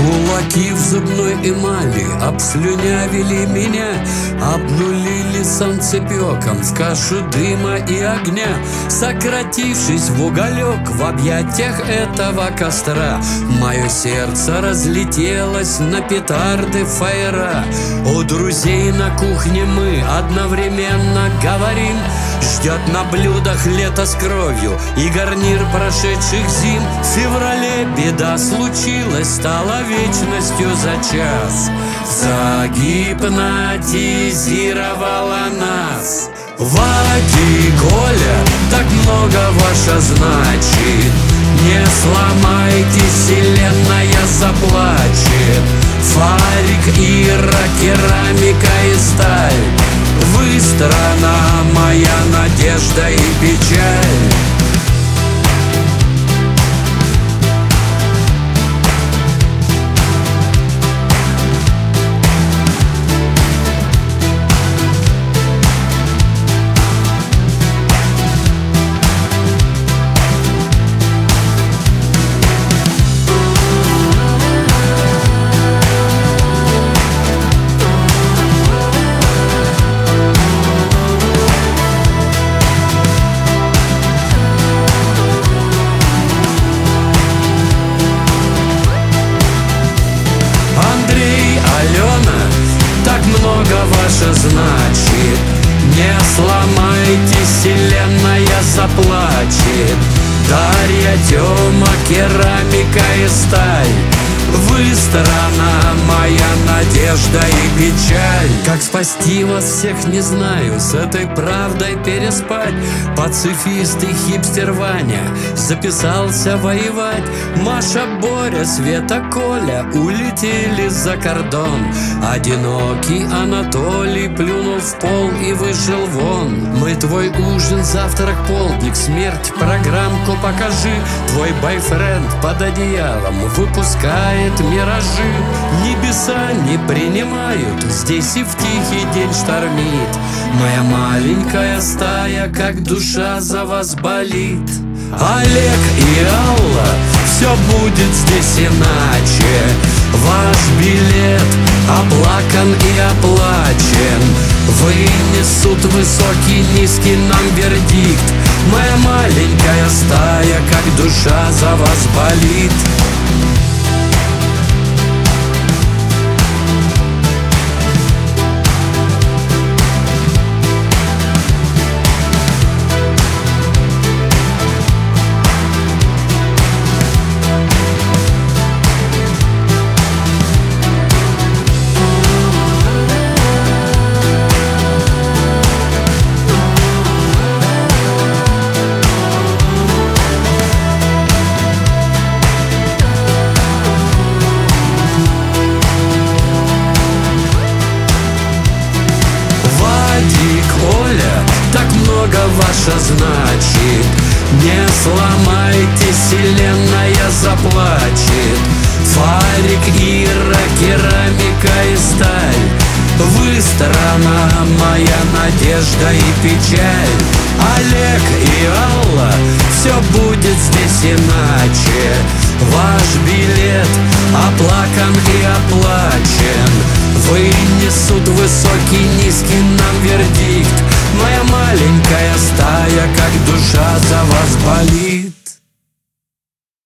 Кулаки в зубной эмали обслюнявили меня, обнулили солнцепеком в кашу дыма и огня. Сократившись в уголек в объятиях этого костра, мое сердце разлетелось на петарды фаера. У друзей на кухне мы одновременно говорим: ждет на блюдах лето с кровью и гарнир прошедших зим. В феврале беда случилась, стала вечностью за час, загипнотизировала нас. Вади, Коля, так много ваша значит. Не сломайтесь, вселенная заплачет. Фарик, Ира, керамика и сталь, вы страна моя, надежда и печаль. Много ваша значит. Не сломайтесь, вселенная заплачет. Дарья, Тёма, керамика и сталь, вы страна моя, надежда и печаль. Как спасти вас всех не знаю, с этой правдой переспать. Пацифист и хипстер Ваня записался воевать. Маша, Боря, Света, Коля улетели за кордон. Одинокий Анатолий плюнул в пол и вышел вон. Мы твой ужин, завтрак, полдник, смерть, программку покажи. Твой бойфренд под одеялом выпускает миражи. Небеса не принимают, здесь и в тихий день штормит. Моя маленькая стая, как душа за вас болит. Олег и Алла, все будет здесь иначе. Ваш билет оплакан и оплачен. Вынесут высокий, низкий нам вердикт. Моя маленькая стая, как душа за вас болит. Ваша значит. Не сломайтесь, вселенная заплачет. Фарик, Ира, керамика и сталь, вы страна моя, надежда и печаль. Олег и Алла, все будет здесь иначе. Ваш билет оплакан и оплачен. Вынесут высокий, низкий нам вердикт. Моя маленькая стая, как душа за вас болит.